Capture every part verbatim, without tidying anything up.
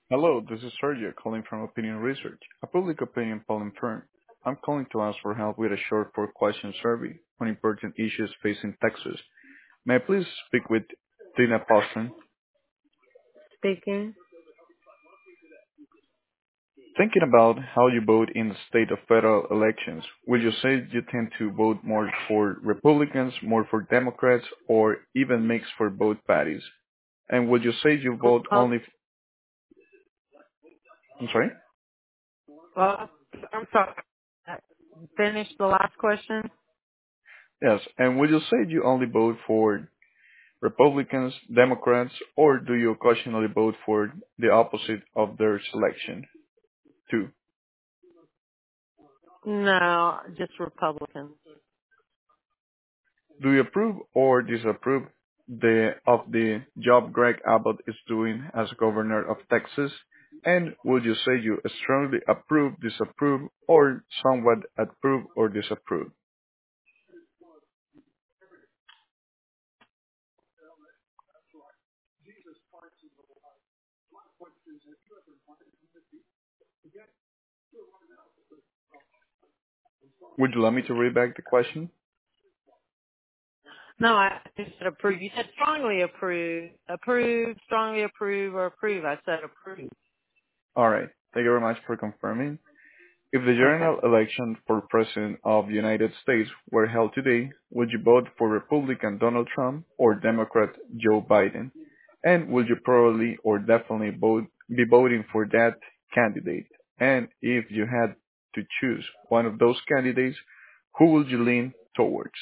Hello, this is Sergio calling from Opinion Research, a public opinion polling firm. I'm calling to ask for help with a short four-question survey on important issues facing Texas. May I please speak with Tina Poston? Speaking. Thinking about how you vote in the state of federal elections, will you say you tend to vote more for Republicans, more for Democrats, or even mix for both parties? And would you say you vote Repub- only... F- I'm sorry? uh, I'm sorry. Finish the last question. Yes, and would you say you only vote for Republicans, Democrats, or do you occasionally vote for the opposite of their selection? Two, No, just Republicans. do you approve or disapprove the, of the job Greg Abbott is doing as governor of Texas? And would you say you strongly approve, disapprove, or somewhat approve or disapprove? Would you like me to read back the question? No, I just said approve. You said strongly approve, approve, strongly approve, or approve. I said approve. Alright, thank you very much for confirming. If the Okay. general election for President of the United States were held today, would you vote for Republican Donald Trump or Democrat Joe Biden? And would you probably or definitely vote, be voting for that candidate? And if you had to choose one of those candidates, who would you lean towards?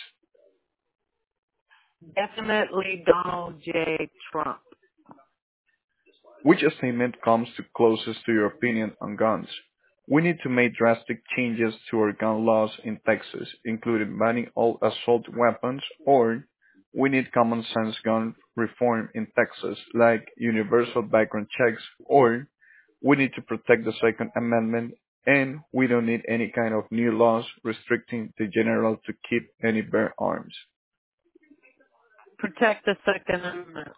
Definitely Donald J. Trump. Which statement comes to closest to your opinion on guns? We need to make drastic changes to our gun laws in Texas, including banning all assault weapons, or we need common sense gun reform in Texas, like universal background checks, or we need to protect the Second Amendment, and we don't need any kind of new laws restricting the general to keep any bear arms. Protect the Second Amendment.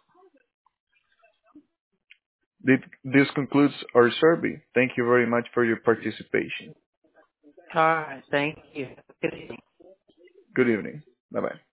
This concludes our survey. Thank you very much for your participation. All right. Thank you. Good evening. Good evening. Bye-bye.